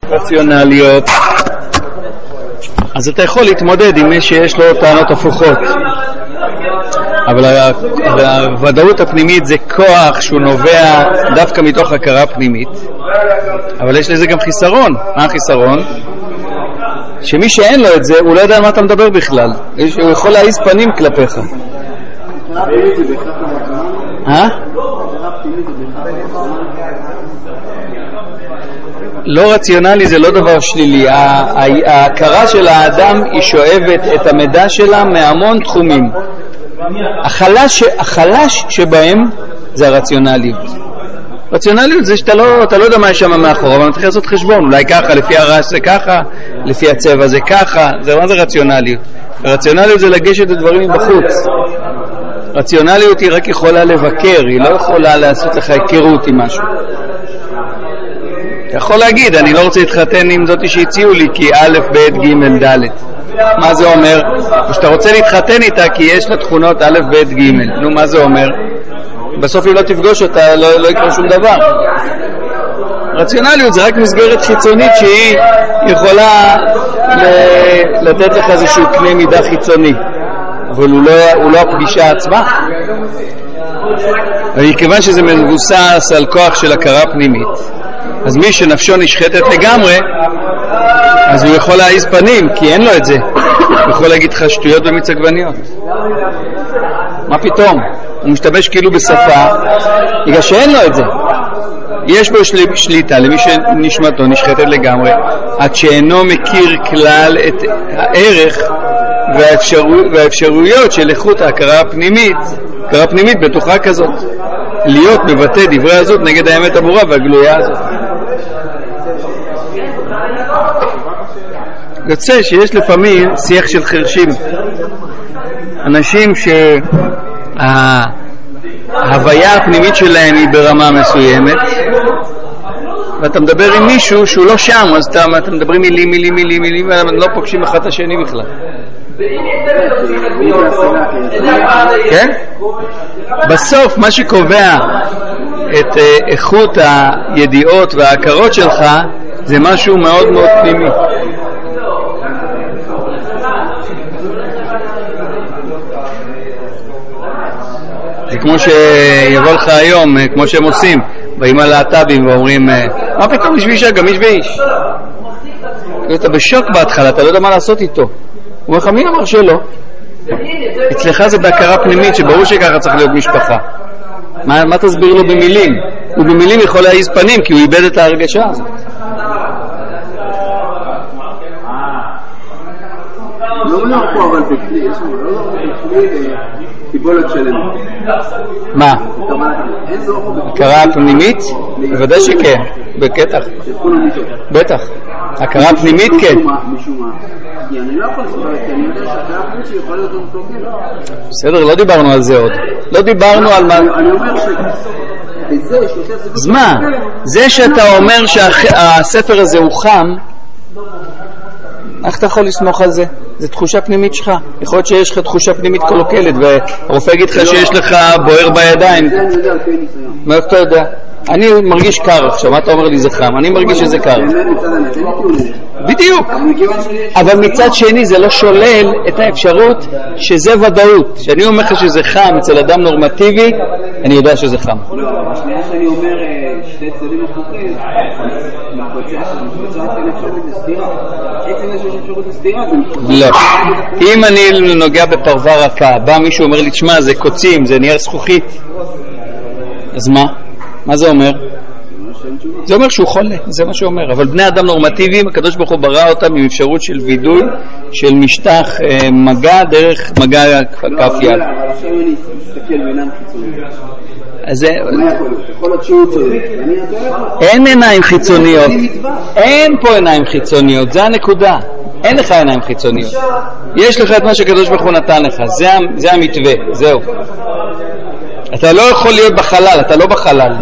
רציונליות, אז אתה יכול להתמודד עם מי שיש לו טענות הפוכות. אבל הוודאות הפנימית זה כוח שהוא נובע דווקא מתוך הכרה פנימית, אבל יש לזה גם חיסרון. מה החיסרון? שמי שאין לו את זה הוא לא יודע על מה אתה מדבר בכלל, הוא יכול להעיז פנים כלפיך. לא רציונלי זה לא דבר שלילי. ההכרה של האדם היא שואבת את המידע שלה מהמון תחומים. החלש שבהם זה הרציונליות. רציונליות זה שאתה לא יודע מה יש שם מאחורה, אבל אתה צריך לעשות חשבון, אולי ככה, לפי הרעש זה ככה, לפי הצבע זה ככה. זה מה זה רציונליות? רציונליות זה לגשת את דברים מבחוץ. רציונליות היא רק יכולה לבקר, היא לא יכולה לעשות לך היכרות עם משהו. אתה יכול להגיד, אני לא רוצה להתחתן עם זאתי שהציעו לי כי א', ב', ג', ד'. מה זה אומר? שאתה רוצה להתחתן איתה כי יש לה תכונות א', ב', ג'. נו, מה זה אומר? בסוף היא לא תפגוש אותה, לא יקרה שום דבר. רציונליות זה רק מסגרת חיצונית שהיא יכולה לתת לך איזשהו קנה מידה חיצוני, אבל הוא לא הפגישה עצמה. וכיוון שזה מבוסס על כוח של הכרה פנימית, אז מי שנפשו נשחטת לגמרי, אז הוא יכול להעיז פנים, כי אין לו את זה. הוא יכול להגיד לך שטויות במיץ עגבניות. מה פתאום? הוא משתמש כאילו בשפה, בגלל שאין לו את זה. יש בו שליטה למי שנשמתו נשחטת לגמרי, עד שאינו מכיר כלל את הערך והאפשרויות של איכות ההכרה הפנימית, הכרה פנימית בטוחה כזאת, להיות מבטא דברי הזאת נגד האמת הברורה והגלויה הזאת. יוצא שיש לפעמים שיח של חרשים, אנשים שההוויה הפנימית שלהם היא ברמה מסוימת, ואתה מדבר עם מישהו שהוא לא שם, אז אתה מדברים מילים, ואתם לא פוגשים אחד את השני בכלל. כן? בסוף מה שקובע את איכות הידיעות וההכרות שלך זה משהו מאוד מאוד פנימי. זה כמו שיבוא לך היום, כמו שהם עושים, באים על להט"בים ואומרים, מה פתאום יש ואישה, גם איש ואיש. אתה בשוק בהתחלה, אתה לא יודע מה לעשות איתו. הוא אומר לך, מי אמר שלא? אצלך זה בהכרה פנימית, שברור שככה צריך להיות משפחה. מה תסביר לו במילים? הוא במילים יכול להעיז פנים, כי הוא איבד את ההרגשה הזאת. לא אומר פה, אבל בכלי, יש בכלי קיבולת שלנו. מה? הכרה פנימית? בוודאי שכן, בקטח. בטח. הכרה פנימית כן. משום מה. כי אני לא יכול לסבר, כי אני יודע שהכרה פנימית שיכול להיות עוד תוקל. בסדר, לא דיברנו על זה עוד. לא דיברנו על מה... אני אומר אז מה? זה שאתה אומר שהספר הזה הוא חם, איך אתה יכול לסמוך על זה? זה תחושה פנימית שלך. יכול להיות שיש לך תחושה פנימית קולוקלת והרופא יגיד לך שיש לך בוער בידיים. מה אתה יודע? אני מרגיש קר עכשיו, מה אתה אומר לי זה חם? אני מרגיש שזה קר. בדיוק. אבל מצד שני זה לא שולל את האפשרות שזה ודאות. שאני אומר לך שזה חם אצל אדם נורמטיבי, אני יודע שזה חם. לא, השנייה שאני אומר שתי צדדים הפוכים, מתבצעת כאן אפשרות לסתירה. עצם יש אפשרות לסתירה, זה מתבצע. לא. אם אני נוגע בפרווה רכה, בא מישהו אומר לי, תשמע, זה קוצים, זה נייר זכוכית. אז מה? מה זה אומר? זה אומר שהוא חולה, זה מה שאומר. אבל בני אדם נורמטיביים, הקדוש ברוך הוא ברא אותם עם אפשרות של וידוי, של משטח מגע דרך מגע כף יד. אבל עכשיו אני אסתכל בעיניים חיצוניות. אז זה... יכול להיות שהוא צודק. אין עיניים חיצוניות. אין פה עיניים חיצוניות, זה הנקודה. אין לך עיניים חיצוניות. יש לך את מה שהקדוש ברוך הוא נתן לך, זה המתווה, זהו. אתה לא יכול להיות בחלל, אתה לא בחלל.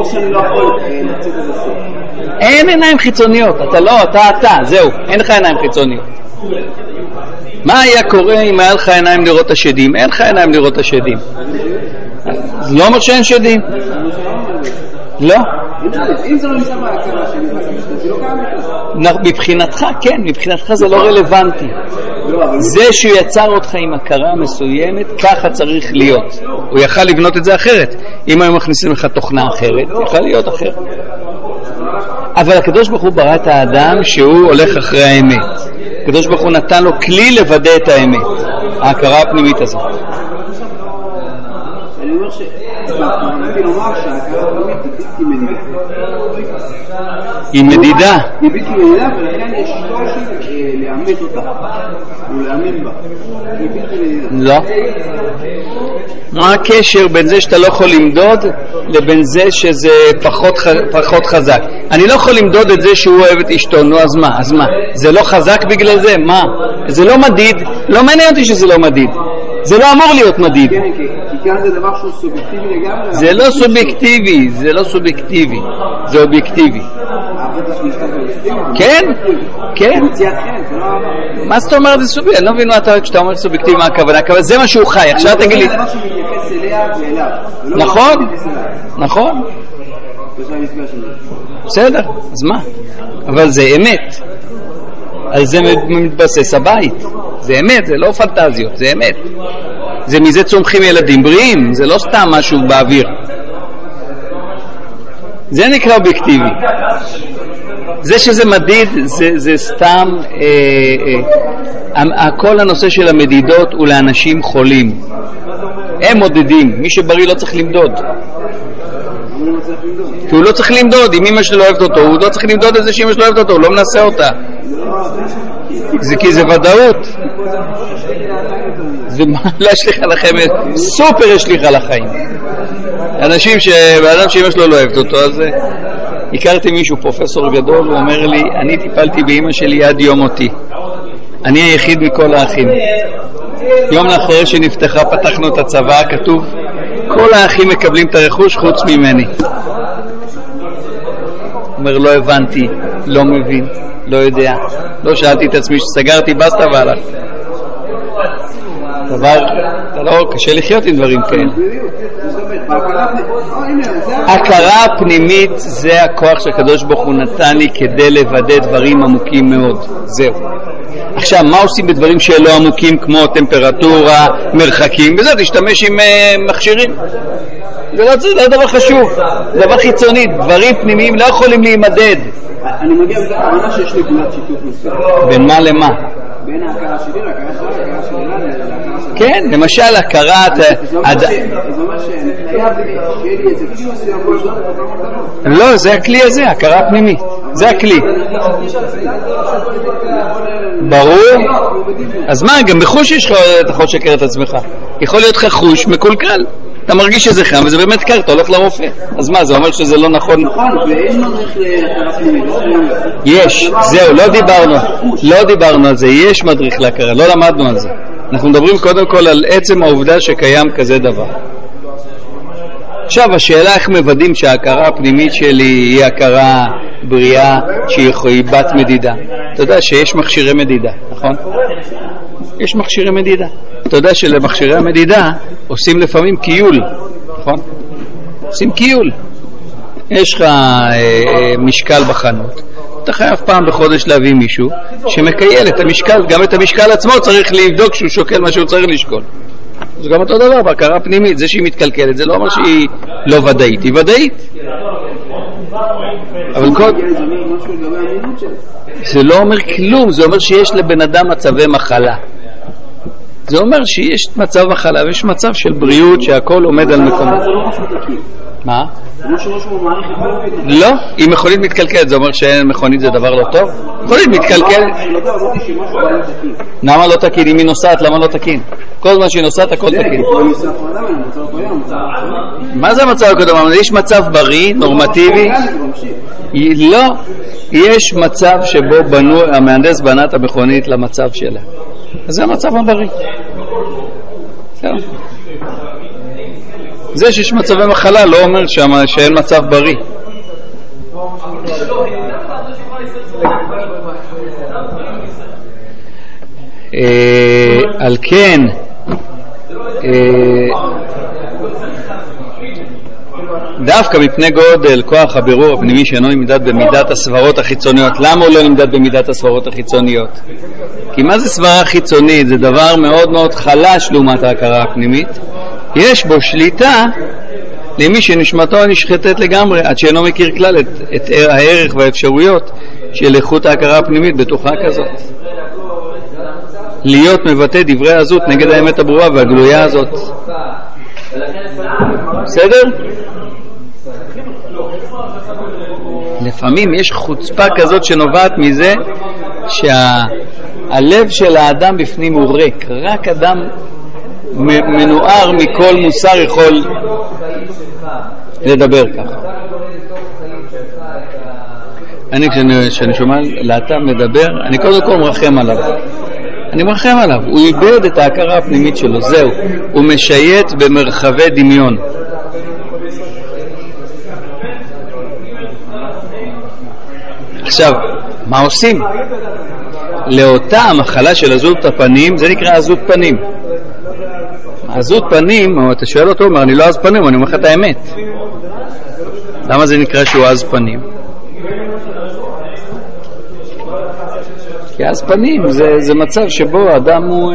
אין עיניים חיצוניות, אתה, זהו, אין לך עיניים חיצוניות. מה היה קורה אם היה לך עיניים לראות השדים? אין לך עיניים לראות השדים. זה לא אומר שאין שדים. לא. אם זה לא נמצא בהכרה שלי, זה לא קיים בכלל. מבחינתך, כן, מבחינתך זה לא רלוונטי. זה שהוא יצר אותך עם הכרה מסוימת, ככה צריך להיות. הוא יכל לבנות את זה אחרת. אם היו מכניסים לך תוכנה אחרת, יכל להיות אחרת. אבל הקדוש ברוך הוא ברא את האדם שהוא הולך אחרי האמת. הקדוש ברוך הוא נתן לו כלי לוודא את האמת, ההכרה הפנימית הזאת. אני אומר אני לומר שההכרה הפנימית היא מדידה. היא בלתי מדידה, ולכן יש קושי לאמת אותה, ולאמין בה. היא בלתי מדידה. לא. מה הקשר בין זה שאתה לא יכול למדוד לבין זה שזה פחות חזק? אני לא יכול למדוד את זה שהוא אוהב את אשתו, נו אז מה? אז מה? זה לא חזק בגלל זה? מה? זה לא מדיד, לא מעניין אותי שזה לא מדיד. זה לא אמור להיות מדיד. כן, כי כאן זה דבר שהוא סובייקטיבי לגמרי. זה לא סובייקטיבי, זה לא סובייקטיבי, זה אובייקטיבי. כן, כן. מה זאת אומרת זה סובייקטיבי? אני לא מבין מה אתה כשאתה אומר סובייקטיבי, מה הכוונה? זה מה שהוא חי, עכשיו תגיד לי. זה דבר שמתייחס אליה ואליו. נכון, נכון. בסדר, אז מה? אבל זה אמת. על זה מתבסס הבית. זה אמת, זה לא פנטזיות, זה אמת. זה מזה צומחים ילדים בריאים, זה לא סתם משהו באוויר. זה נקרא אובייקטיבי. זה שזה מדיד, זה סתם, כל הנושא של המדידות הוא לאנשים חולים. הם מודדים, מי שבריא לא צריך למדוד. כי הוא לא צריך למדוד, אם אמא שלו לא אוהבת אותו, הוא לא צריך למדוד את זה שאמא שלו לא אוהבת אותו, הוא לא מנסה אותה. זה כי זה ודאות. זה מה לא השליח על החיים, סופר השליח על החיים. באדם שאמא שלו לא אוהבת אותו, אז הכרתי מישהו, פרופסור גדול, הוא אומר לי, אני טיפלתי באמא שלי עד יום מותי. אני היחיד מכל האחים. יום לאחרי שנפתחה פתחנו את הצבא, כתוב כל האחים מקבלים את הרכוש חוץ ממני. אומר לא הבנתי, לא מבין, לא יודע, לא שאלתי את עצמי, שסגרתי בסטה והלך. דבר, אתה לא, קשה לחיות עם דברים כאלה. הכרה הפנימית זה הכוח שהקדוש ברוך הוא נתן לי כדי לוודא דברים עמוקים מאוד. זהו. עכשיו, מה עושים בדברים שלא עמוקים כמו טמפרטורה, מרחקים? בזה תשתמש עם מכשירים. זה לא דבר חשוב, זה דבר חיצוני. דברים פנימיים לא יכולים להימדד. אני מגיע להבנה שיש נקודת שיתוף מסוים. בין מה למה? בין ההכרה שלי להכרה שלה, להכרה שלה, להכרה שלה. כן, למשל הכרת... זה אומר שאני חייב שיהיה לי איזה כלי מסוים כל זאת. לא, זה הכלי הזה, הכרה פנימית. זה הכלי. ברור. אז מה, גם בחוש יש לך אתה יכול לשקר את עצמך. יכול להיות לך חוש מקולקל. אתה מרגיש שזה חם וזה באמת קר, אתה הולך לרופא. אז מה, זה אומר שזה לא נכון? נכון, ואין מדריך להכרה פנימית. יש, זהו, לא דיברנו על זה. יש מדריך להכרה, לא למדנו על זה. אנחנו מדברים קודם כל על עצם העובדה שקיים כזה דבר. עכשיו, השאלה איך מוודאים שההכרה הפנימית שלי היא הכרה בריאה שהיא בת מדידה. אתה יודע שיש מכשירי מדידה, נכון? יש מכשירי מדידה. אתה יודע שלמכשירי המדידה עושים לפעמים קיול, נכון? עושים קיול. יש לך משקל בחנות. אתה חייב פעם בחודש להביא מישהו שמקייל את המשקל, גם את המשקל עצמו צריך לבדוק שהוא שוקל מה שהוא צריך לשקול. זה גם אותו דבר, בהכרה פנימית, זה שהיא מתקלקלת, זה לא אומר שהיא לא ודאית, היא ודאית. אבל זה לא אומר כלום, זה אומר שיש לבן אדם מצבי מחלה. זה אומר שיש מצב מחלה ויש מצב של בריאות שהכל עומד על מקומו. מה? לא, אם מכונית מתקלקלת זה אומר שמכונית זה דבר לא טוב? מכונית מתקלקלת. למה לא תקין? אם היא נוסעת למה לא תקין? כל זמן שהיא נוסעת הכל תקין. מה זה המצב הקודם? יש מצב בריא, נורמטיבי? לא, יש מצב שבו המהנדס בנה את המכונית למצב שלה. אז זה המצב הבריא. זה שיש מצבי מחלה לא אומר שאין מצב בריא. על כן דווקא מפני גודל כוח הבירור הפנימי שאינו נמדד במידת הסברות החיצוניות. למה הוא לא נמדד במידת הסברות החיצוניות? כי מה זה סברה חיצונית? זה דבר מאוד מאוד חלש לעומת ההכרה הפנימית. יש בו שליטה למי שנשמתו נשחטת לגמרי, עד שאינו מכיר כלל את הערך והאפשרויות של איכות ההכרה הפנימית בתוכה כזאת. להיות מבטא דברי הזות נגד האמת הברורה והגלויה הזאת. בסדר? לפעמים יש חוצפה כזאת שנובעת מזה שהלב של האדם בפנים הוא ריק. רק אדם מנוער מכל מוסר יכול לדבר ככה. כשאני שומע להט"ב מדבר, אני קודם כל מרחם עליו. אני מרחם עליו. הוא איבד את ההכרה הפנימית שלו. זהו. הוא משייט במרחבי דמיון. עכשיו, מה עושים? לאותה המחלה של עזות הפנים, זה נקרא עזות פנים. עזות פנים, אתה שואל אותו, אומר, אני לא עז פנים, אני אומר לך את האמת. למה זה נקרא שהוא עז פנים? כי עז פנים זה מצב שבו האדם הוא...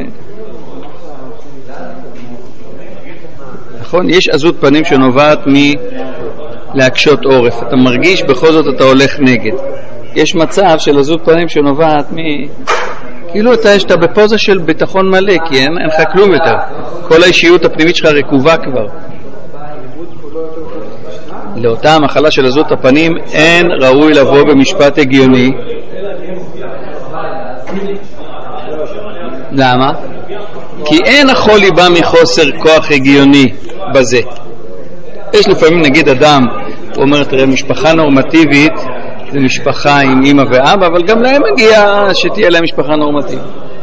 נכון? יש עזות פנים שנובעת מלהקשות עורף. אתה מרגיש, בכל זאת אתה הולך נגד. יש מצב של עזות פנים שנובעת כאילו אתה בפוזה של ביטחון מלא, כי אין לך כלום יותר. כל האישיות הפנימית שלך רקובה כבר. לאותה המחלה של עזות הפנים אין ראוי לבוא במשפט הגיוני. למה? כי אין החולי בא מחוסר כוח הגיוני בזה. יש לפעמים נגיד אדם, הוא אומר, תראה, משפחה נורמטיבית זה משפחה עם אמא ואבא, אבל גם להם מגיע שתהיה להם משפחה נורמטיבית.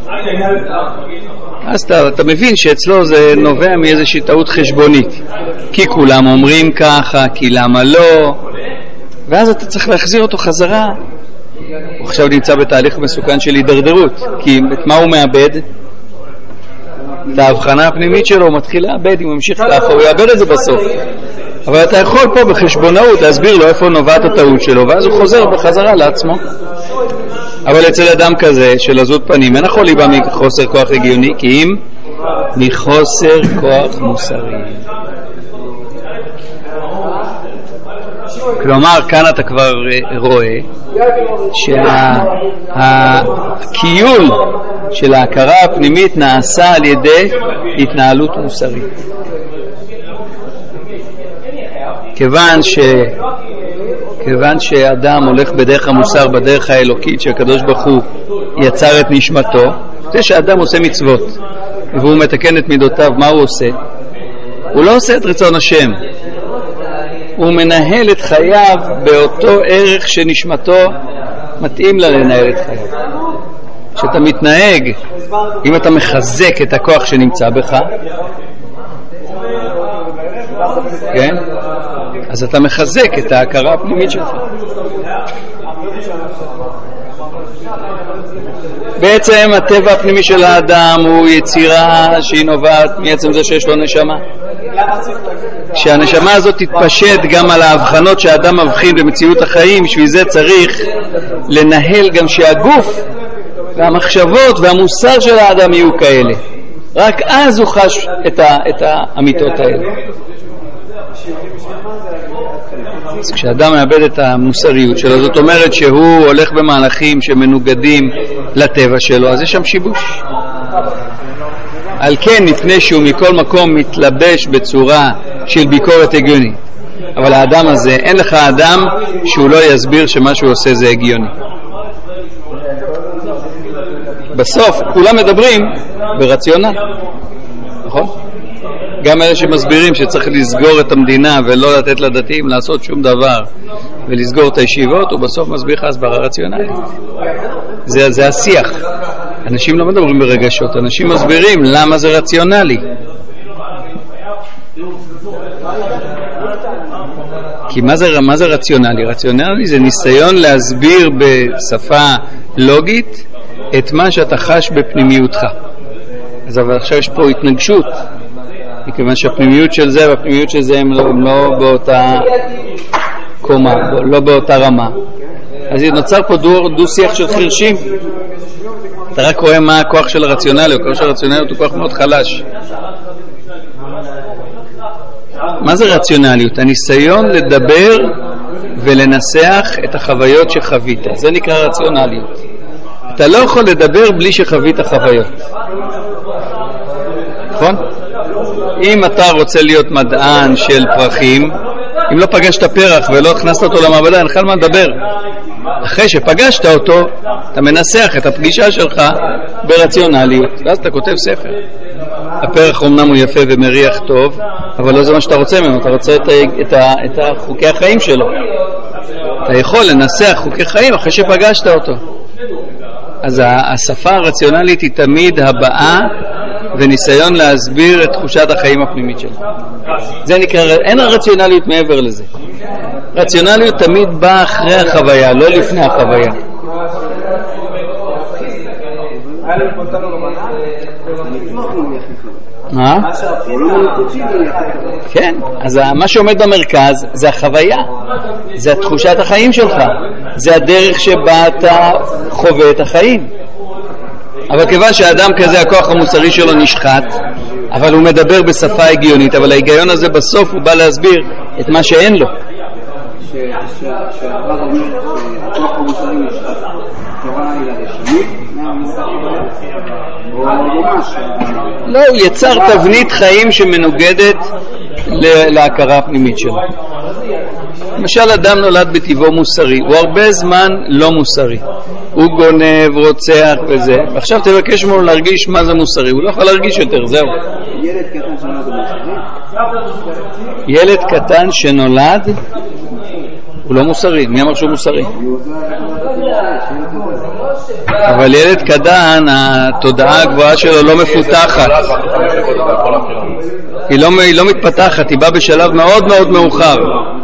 אז אתה מבין שאצלו זה נובע מאיזושהי טעות חשבונית, כי כולם אומרים ככה, כי למה לא, ואז אתה צריך להחזיר אותו חזרה. הוא עכשיו נמצא בתהליך מסוכן של הידרדרות, כי את מה הוא מאבד? את ההבחנה הפנימית שלו. הוא מתחיל לאבד, אם הוא ממשיך ככה הוא יאבד את זה בסוף. אבל אתה יכול פה בחשבונאות להסביר לו איפה נובעת הטעות שלו, ואז הוא חוזר בחזרה לעצמו. אבל אצל אדם כזה של עזות פנים אין יכול להיבא מחוסר כוח הגיוני, כי אם מחוסר כוח מוסרי. כלומר, כאן אתה כבר רואה שהקיול של ההכרה הפנימית נעשה על ידי התנהלות מוסרית. כיוון שאדם הולך בדרך המוסר, בדרך האלוקית שהקדוש ברוך הוא יצר את נשמתו, זה שאדם עושה מצוות והוא מתקן את מידותיו, מה הוא עושה? הוא לא עושה את רצון השם, הוא מנהל את חייו באותו ערך שנשמתו מתאים לה לנהל את חייו. כשאתה מתנהג, אם אתה מחזק את הכוח שנמצא בך, כן? אז אתה מחזק את ההכרה הפנימית שלך. בעצם הטבע הפנימי של האדם הוא יצירה שהיא נובעת מעצם זה שיש לו נשמה. שהנשמה הזאת תתפשט גם על ההבחנות שהאדם מבחין במציאות החיים, בשביל זה צריך לנהל גם שהגוף והמחשבות והמוסר של האדם יהיו כאלה. רק אז הוא חש את האמיתות האלה. אז כשאדם מאבד את המוסריות שלו, זאת אומרת שהוא הולך במהלכים שמנוגדים לטבע שלו, אז יש שם שיבוש. על כן, לפני שהוא מכל מקום מתלבש בצורה של ביקורת הגיונית. אבל האדם הזה, אין לך אדם שהוא לא יסביר שמה שהוא עושה זה הגיוני. בסוף כולם מדברים ברציונל, נכון? גם אלה שמסבירים שצריך לסגור את המדינה ולא לתת לדתיים לעשות שום דבר ולסגור את הישיבות, הוא בסוף מסביר לך הסברה רציונלית. זה השיח. אנשים לא מדברים ברגשות, אנשים מסבירים למה זה רציונלי. כי מה זה רציונלי? רציונלי זה ניסיון להסביר בשפה לוגית את מה שאתה חש בפנימיותך. אז אבל עכשיו יש פה התנגשות מכיוון שהפנימיות של זה והפנימיות של זה הם לא באותה קומה, לא באותה רמה. אז נוצר פה דו שיח של חרשים. אתה רק רואה מה הכוח של הרציונליות. הכוח של הרציונליות הוא כוח מאוד חלש. מה זה רציונליות? הניסיון לדבר ולנסח את החוויות שחווית. זה נקרא רציונליות. אתה לא יכול לדבר בלי שחווית חוויות. נכון? אם אתה רוצה להיות מדען של פרחים, אם לא פגשת פרח ולא הכנסת אותו למעבדה, אין לך מה לדבר. אחרי שפגשת אותו, אתה מנסח את הפגישה שלך ברציונליות, ואז אתה כותב ספר. הפרח אומנם הוא יפה ומריח טוב, אבל לא זה מה שאתה רוצה ממנו, אתה רוצה את חוקי החיים שלו. אתה יכול לנסח חוקי חיים אחרי שפגשת אותו. אז השפה הרציונלית היא תמיד הבאה וניסיון להסביר את תחושת החיים הפנימית שלך. זה נקרא, אין הרציונליות מעבר לזה. רציונליות תמיד באה אחרי החוויה, לא לפני החוויה. מה? כן, אז מה שעומד במרכז זה החוויה, זה תחושת החיים שלך, זה הדרך שבה אתה חווה את החיים. אבל כיוון שהאדם כזה הכוח המוסרי שלו נשחט, אבל הוא מדבר בשפה הגיונית, אבל ההיגיון הזה בסוף הוא בא להסביר את מה שאין לו. שהרב אומר שהכוח המוסרי נשחט, תורה היא לרשמית, או ממש? לא, הוא יצר תבנית חיים שמנוגדת להכרה הפנימית שלו. למשל, אדם נולד בטבעו מוסרי, הוא הרבה זמן לא מוסרי. הוא גונב, רוצח וזה, ועכשיו תבקש ממנו להרגיש מה זה מוסרי, הוא לא יכול להרגיש יותר, זהו. ילד קטן שנולד הוא לא מוסרי, מי אמר שהוא מוסרי? אבל ילד קטן, התודעה הגבוהה שלו לא מפותחת, היא לא מתפתחת, היא באה בשלב מאוד מאוד מאוחר.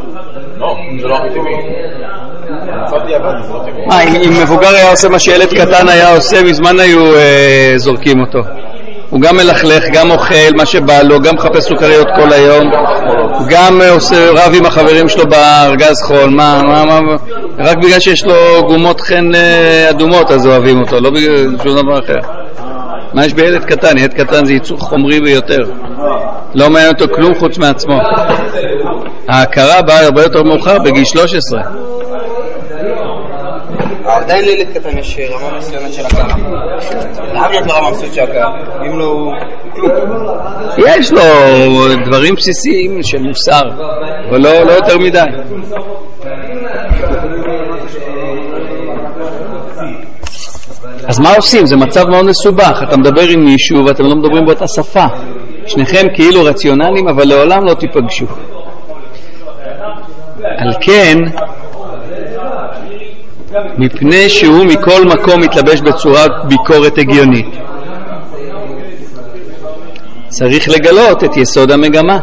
אם מבוגר היה עושה מה שילד קטן היה עושה, מזמן היו זורקים אותו. הוא גם מלכלך, גם אוכל מה שבא לו, גם מחפש סוכריות כל היום, גם עושה רב עם החברים שלו בארגז חול. רק בגלל שיש לו גומות חן אדומות אז אוהבים אותו, לא בגלל שום דבר אחר. מה יש בילד קטן? ילד קטן זה ייצור חומרי ביותר, לא מעניין אותו כלום חוץ מעצמו. ההכרה באה הרבה יותר מאוחר, בגיל 13. עדיין לילד קטן יש רמה מסוימת של הכרה. למה להיות לו רמה מסוימת של הכרה? אם לא... יש לו דברים בסיסיים של מוסר, אבל לא יותר מדי. אז מה עושים? זה מצב מאוד מסובך. אתה מדבר עם מישהו ואתם לא מדברים באותה שפה. שניכם כאילו רציונליים, אבל לעולם לא תיפגשו. על כן, מפני שהוא מכל מקום מתלבש בצורה ביקורת הגיונית, צריך לגלות את יסוד המגמה.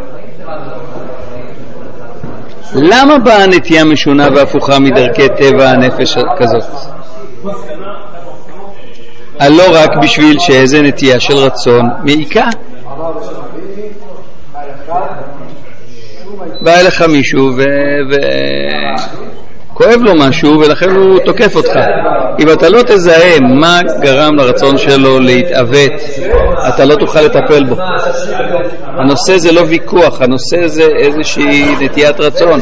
למה באה נטייה משונה והפוכה מדרכי טבע הנפש כזאת? לא רק בשביל שאיזה נטייה של רצון מעיקה. בא אליך מישהו כואב לו משהו ולכן הוא תוקף אותך. אם אתה לא תזהה מה גרם לרצון שלו להתעוות, אתה לא תוכל לטפל בו. הנושא זה לא ויכוח, הנושא זה איזושהי נטיית רצון.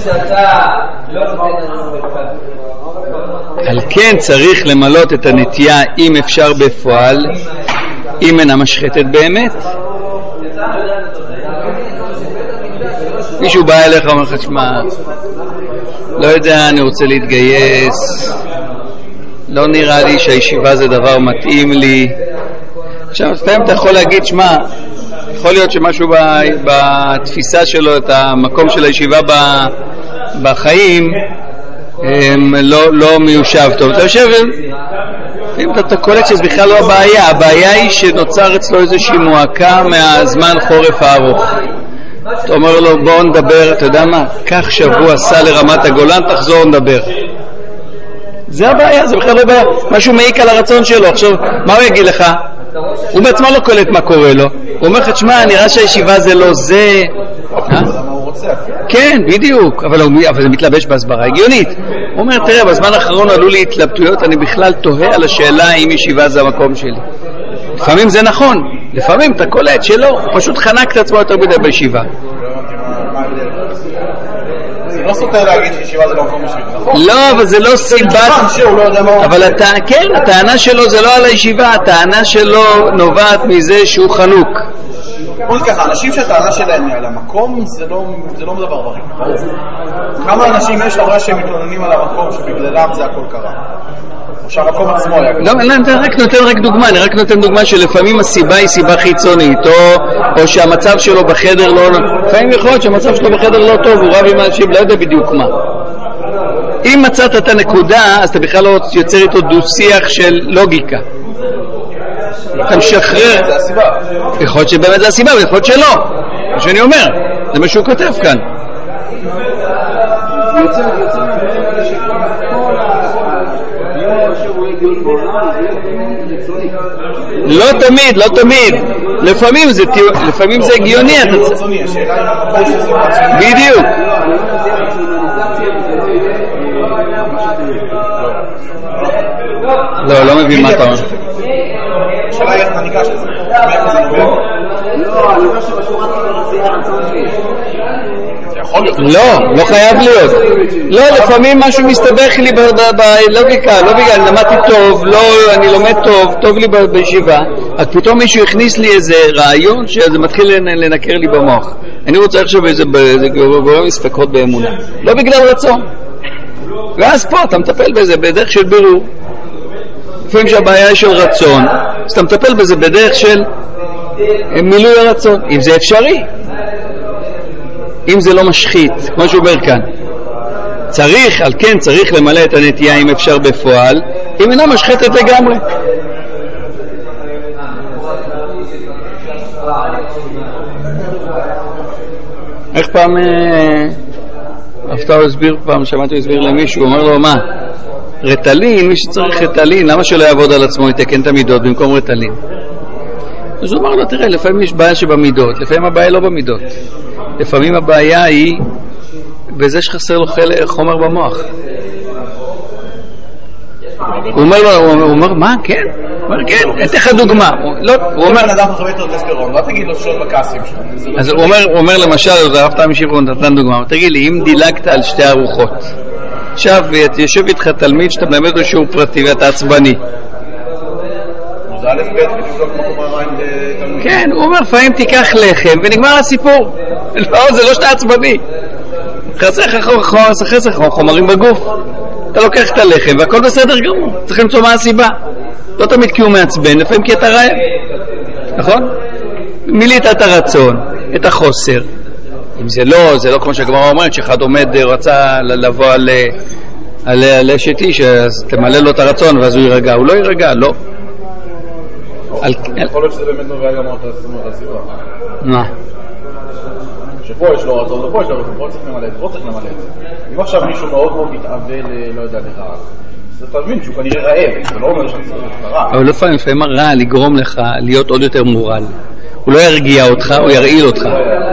על כן צריך למלות את הנטייה אם אפשר בפועל, אם אינה משחטת באמת. מישהו בא אליך ואומר לך, שמע, לא יודע, אני רוצה להתגייס, לא נראה לי שהישיבה זה דבר מתאים לי. עכשיו, לפעמים אתה יכול להגיד, שמע, יכול להיות שמשהו בתפיסה שלו, את המקום של הישיבה בחיים, לא מיושב טוב. אתה יושב, אם אתה קולט שזה בכלל לא הבעיה, הבעיה היא שנוצר אצלו איזושהי מועקה מהזמן חורף הארוך. אתה אומר לו, בואו נדבר, אתה יודע מה, קח שבוע, סע לרמת הגולן, תחזור נדבר. זה הבעיה, זה בכלל לא בעיה. משהו מעיק על הרצון שלו. עכשיו, מה הוא יגיד לך? הוא בעצמו לא קולט מה קורה לו. הוא אומר לך, תשמע, נראה שהישיבה זה לא זה. כן, בדיוק, אבל זה מתלבש בהסברה הגיונית. הוא אומר, תראה, בזמן האחרון עלו לי התלבטויות, אני בכלל תוהה על השאלה אם ישיבה זה המקום שלי. לפעמים זה נכון, לפעמים אתה קולט שלא, הוא פשוט חנק את עצמו יותר מדי בישיבה. זה לא סותר להגיד שישיבה זה לא מקום ישיבה, נכון? לא, אבל זה לא סיבה. אבל הטענה שלו זה לא על הישיבה, הטענה שלו נובעת מזה שהוא חנוק. בוא ככה, אנשים שהטענה שלהם על המקום זה לא מדבר בריא. כמה אנשים יש לראה שהם מתלוננים על המקום שבגללם זה הכל קרה? או שהמקום עצמו היה קרה? לא, אני רק נותן דוגמה שלפעמים הסיבה היא סיבה חיצונית, או שהמצב שלו בחדר לא... לפעמים יכול להיות שהמצב שלו בחדר לא טוב, הוא רב עם האנשים, לא יודע בדיוק מה. אם מצאת את הנקודה, אז אתה בכלל לא יוצר איתו דו-שיח של לוגיקה. אתה משחרר. זה הסיבה. יכול להיות שבאמת זה הסיבה, ויכול להיות שלא. מה שאני אומר, זה מה שהוא כותב כאן. לא תמיד. לפעמים זה הגיוני. בדיוק. לא מבין מה אתה אומר. השאלה איך מנהיגה של זה. מאיפה זה נובע? לא, אני אומר שבשורה כזאת זה הרצון שלי. לא חייב להיות. לא, לפעמים משהו מסתבך לי בלוגיקה, אני למדתי טוב, אני לומד טוב לי בישיבה, אז פתאום מישהו הכניס לי איזה רעיון שזה מתחיל לנקר לי במוח. אני רוצה עכשיו איזה גורם מספקות באמונה. לא בגלל רצון. ואז פה אתה מטפל בזה בדרך של בירור. לפעמים שהבעיה היא של רצון, אז אתה מטפל בזה בדרך של מילוי הרצון, אם זה אפשרי. אם זה לא משחית, כמו שהוא אומר כאן. צריך למלא את הנטייה אם אפשר בפועל, אם אינה משחטת לגמרי. איך פעם הפתאו הסביר שמעתי הסביר למישהו, הוא אומר לו מה? רטלין, מי שצריך רטלין, למה שלא יעבוד על עצמו, יתקן את המידות במקום רטלין? אז הוא אמר לו, תראה, לפעמים יש בעיה שבמידות, לפעמים הבעיה לא במידות. לפעמים הבעיה היא בזה שחסר לו חומר במוח. הוא אומר, מה? כן? הוא אומר, כן, אתן לך דוגמה. הוא אומר, לא תגיד לו שעות בקאסים שלו. אז הוא אומר למשל, הרב תם שירון נתן דוגמה, תגיד לי, אם דילגת על שתי ארוחות, עכשיו יושב איתך תלמיד שאתה מלמד לו שיעור פרטי ואתה עצבני. זה א' ב' ולבדוק מקום הרעיים לתלמיד. כן, הוא אומר, לפעמים תיקח לחם ונגמר הסיפור. לא, זה לא שאתה עצבני. חסר חומרים בגוף. אתה לוקח את הלחם והכל בסדר גמור. צריך למצוא מה הסיבה. לא תמיד כי הוא מעצבן, לפעמים כי אתה רעב. נכון? מילאת את הרצון, את החוסר. אם זה לא כמו שהגמרא אומרת, שאחד עומד, רצה לבוא על אשת איש, אז תמלא לו את הרצון ואז הוא יירגע. הוא לא יירגע, לא. יכול להיות שזה באמת נובע גם אותה הסיבה. מה? שפה יש לו רצון, ופה יש לו רצון, פה צריך למלא את זה, פה צריך למלא את זה. אם עכשיו מישהו מאוד מאוד מתאבל, לא יודע לרעב, אז אתה מבין שהוא כנראה רעב, זה לא אומר שאני צריך לרעב. אבל לפעמים הרע לגרום לך להיות עוד יותר מורל. הוא לא ירגיע אותך, הוא ירעיל אותך.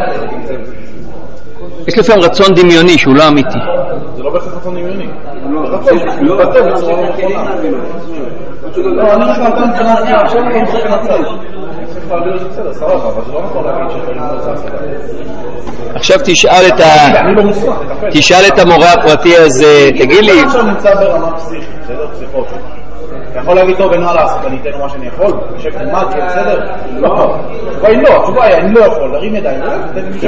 יש לפעמים רצון דמיוני שהוא לא אמיתי. זה לא בהכרח רצון דמיוני. רצון שהוא מתבטא בצורה נכונה. לא, אני רק נתן מבחינת עכשיו אני צריך לנצל. צריך להעביר את זה בסדר, סבבה, אבל זה לא נכון להגיד שיכולים לצע סבבה. עכשיו תשאל את המורה הפרטי הזה, תגיד לי. אני עכשיו נמצא ברמה פסיכית, בסדר? פסיכוטית. אתה יכול להגיד טוב, אין מה לעשות, אני אתן לו מה שאני יכול, חושב תלמד, כן, בסדר? לא. אבל לא, התשובה היא, אני לא יכול, להרים ידיים, תן לי מישהו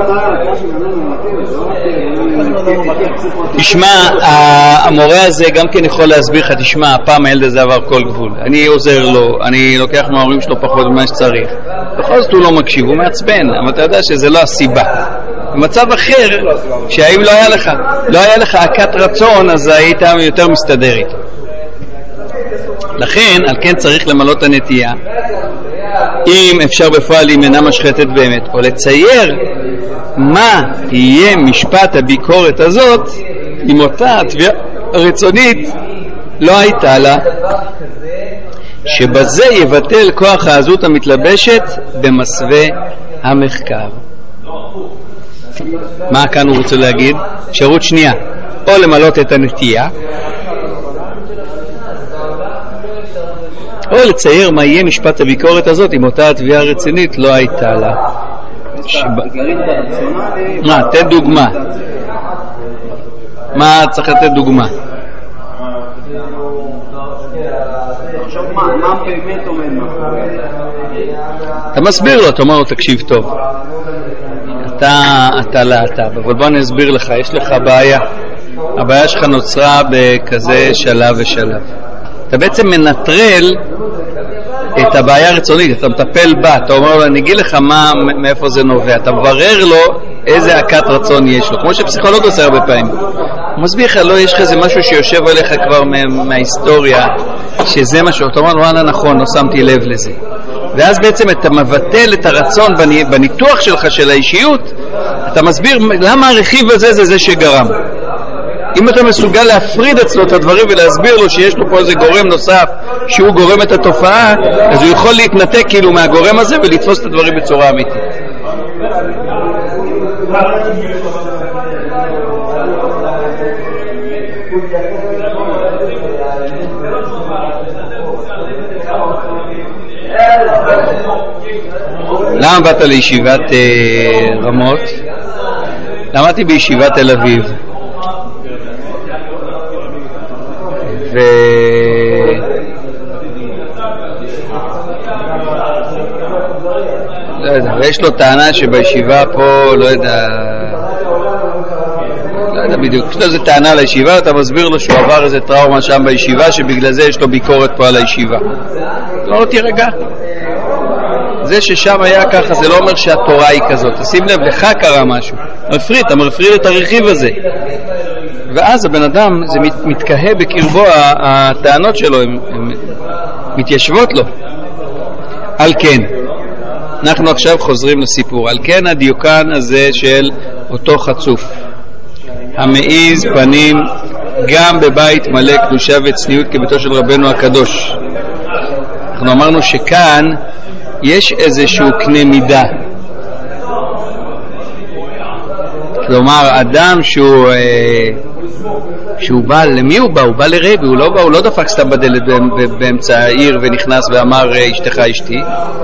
תשמע, המורה הזה גם כן יכול להסביר לך, תשמע, הפעם הילד הזה עבר כל גבול, אני עוזר לו, אני לוקח מההורים שלו פחות ממה שצריך, בכל זאת הוא לא מקשיב, הוא מעצבן, אבל אתה יודע שזה לא הסיבה. במצב אחר, שהאם לא היה לך עקת רצון, אז היית יותר מסתדר איתו. לכן, על כן צריך למלא את הנטייה, אם אפשר בפועל, אם אינה משחטת באמת, או לצייר מה יהיה משפט הביקורת הזאת, אם אותה התביעה הרצונית לא הייתה לה. שבזה יבטל כוח העזות המתלבשת במסווה המחקר. מה כאן הוא רוצה להגיד? אפשרות שנייה, או למלות את הנטייה, או לצייר מה יהיה משפט הביקורת הזאת אם אותה התביעה הרצינית לא הייתה לה. תן דוגמה. מה צריך לתת דוגמה? מה באמת עומד מאחורי? אתה מסביר לו, אתה אומר לו תקשיב טוב, אתה להט"ב, אבל בוא נסביר לך, יש לך בעיה. הבעיה שלך נוצרה בכזה שלב ושלב. אתה בעצם מנטרל את הבעיה הרצונית, אתה מטפל בה, אתה אומר לו אני אגיד לך מאיפה זה נובע, אתה מברר לו איזה עקת רצון יש לו, כמו שפסיכולוג עושה הרבה פעמים. הוא מסביר לך, לא, יש לך איזה משהו שיושב עליך כבר מההיסטוריה, שזה משהו, אתה אומר לו, וואלה נכון, לא שמתי לב לזה. ואז בעצם אתה מבטל את הרצון בניתוח שלך של האישיות, אתה מסביר למה הרכיב הזה זה שגרם. אם אתה מסוגל להפריד אצלו את הדברים ולהסביר לו שיש לו פה איזה גורם נוסף שהוא גורם את התופעה, אז הוא יכול להתנתק כאילו מהגורם הזה ולתפוס את הדברים בצורה אמיתית. למה באת לישיבת רמות? למדתי בישיבת תל אביב, לא יודע, ויש לו טענה שבישיבה פה, לא יודע בדיוק, יש לו איזה טענה לישיבה, אתה מסביר לו שהוא עבר איזה טראומה שם בישיבה, שבגלל זה יש לו ביקורת פה על הישיבה. לא תירגע, זה ששם היה ככה זה לא אומר שהתורה היא כזאת. תשים לב, לך קרה משהו, אתה מפריד את הרכיב הזה, ואז הבן אדם זה מתקהה בקרבו, הטענות שלו הן מתיישבות לו. על כן, אנחנו עכשיו חוזרים לסיפור. על כן הדיוקן הזה של אותו חצוף המעיז פנים גם בבית מלא קדושה וצניעות כביתו של רבנו הקדוש. אנחנו אמרנו שכאן יש איזשהו קנה מידה, כלומר אדם שהוא בא, למי הוא בא? הוא בא לרבי, הוא לא דפק סתם בדלת באמצע העיר ונכנס ואמר אשתך אשתי,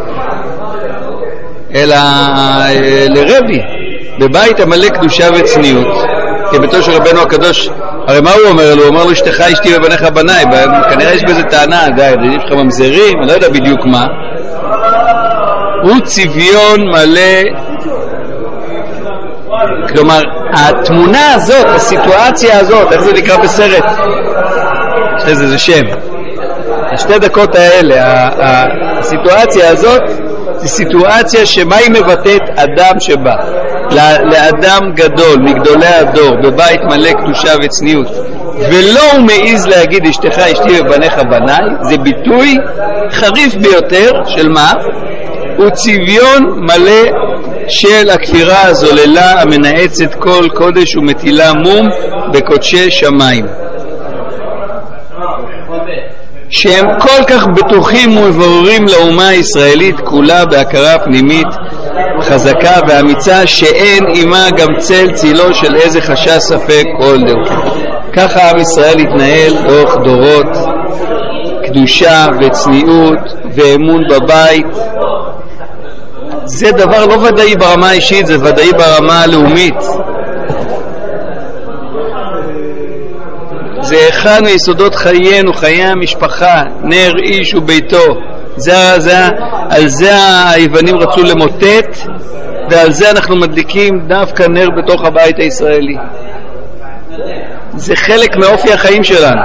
אלא לרבי בבית המלא קדושה וצניעות כביתו של רבנו הקדוש. הרי מה הוא אומר לו? הוא אומר לו אשתך אשתי ובניך בניי. כנראה יש בזה טענה, יש לך ממזרים, אני לא יודע בדיוק מה. הוא צביון מלא, כלומר התמונה הזאת, הסיטואציה הזאת, איך זה נקרא בסרט? יש לזה איזה שם. השתי דקות האלה, הסיטואציה הזאת זו סיטואציה שמה היא מבטאת? אדם שבא לאדם גדול מגדולי הדור בבית מלא קדושה וצניעות ולא הוא מעיז להגיד אשתך אשתי ובניך בניי, זה ביטוי חריף ביותר של מה? הוא צביון מלא של הכפירה הזוללה המנאצת כל קודש ומטילה מום בקודשי שמיים, שהם כל כך בטוחים ומבוררים לאומה הישראלית כולה בהכרה פנימית חזקה ואמיצה שאין עימה גם צל צילו של איזה חשש ספק כל דעות. ככה עם ישראל התנהל לאורך דורות, קדושה וצניעות ואמון בבית. זה דבר לא ודאי ברמה האישית, זה ודאי ברמה הלאומית. זה אחד מיסודות חיינו, חיי המשפחה, נר איש וביתו. על זה היוונים רצו למוטט, ועל זה אנחנו מדליקים דווקא נר בתוך הבית הישראלי. זה חלק מאופי החיים שלנו.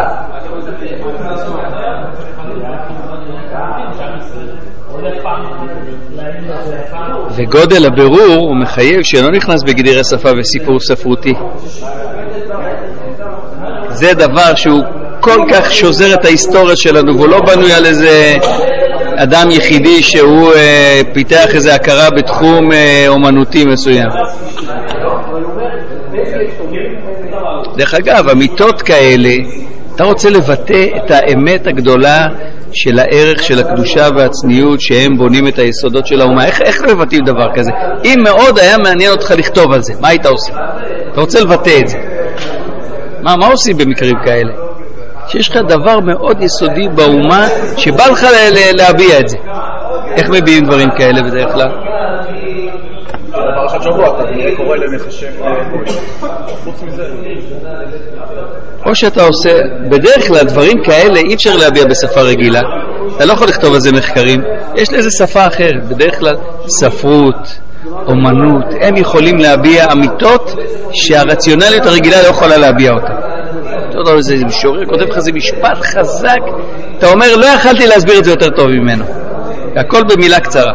וגודל הבירור הוא מחייב שלא נכנס בגדרי שפה וסיפור ספרותי. זה דבר שהוא כל כך שוזר את ההיסטוריה שלנו, והוא לא בנוי על איזה אדם יחידי שהוא פיתח איזה הכרה בתחום אומנותי מסוים. דרך אגב, אמיתות כאלה, אתה רוצה לבטא את האמת הגדולה של הערך של הקדושה והצניעות שהם בונים את היסודות של האומה. איך מבטאים דבר כזה? אם מאוד היה מעניין אותך לכתוב על זה, מה היית עושה? אתה רוצה לבטא את זה. מה עושים במקרים כאלה? שיש לך דבר מאוד יסודי באומה שבא לך להביע את זה. איך מביאים דברים כאלה בדרך כלל? בפרשת שבוע, אתה קורא למחשב חוץ מזה. או שאתה עושה, בדרך כלל דברים כאלה אי אפשר להביע בשפה רגילה. אתה לא יכול לכתוב על זה מחקרים. יש לזה שפה אחרת, בדרך כלל ספרות, אומנות, הם יכולים להביע אמיתות שהרציונליות הרגילה לא יכולה להביע אותה. אתה יודע, זה משורר, כותב לך זה משפט חזק, אתה אומר לא יכלתי להסביר את זה יותר טוב ממנו. הכל במילה קצרה.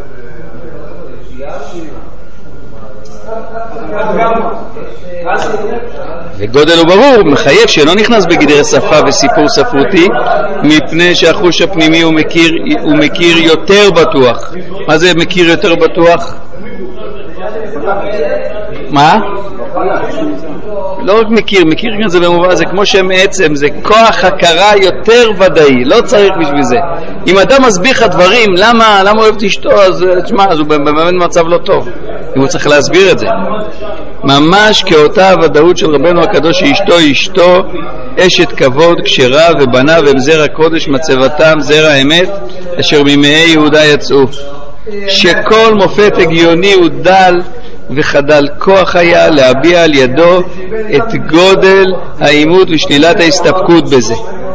וגודל הוא ברור, מחייב שלא נכנס בגדר שפה וסיפור ספרותי, מפני שהחוש הפנימי הוא מכיר יותר בטוח. מה זה מכיר יותר בטוח? מה? לא רק מכיר כאן זה במובן, זה כמו שם עצם, זה כוח הכרה יותר ודאי, לא צריך בשביל זה. אם אדם מסביר לך דברים, למה הוא אוהב את אשתו, אז תשמע, אז הוא באמת מצב לא טוב, אם הוא צריך להסביר את זה. ממש כאותה הוודאות של רבנו הקדוש שאשתו אשת כבוד כשרה ובניו הם זרע קודש מצבתם זרע האמת אשר ממאי יהודה יצאו, שכל מופת הגיוני הוא דל וחדל כוח היה להביע על ידו את גודל האימות ושלילת ההסתפקות בזה.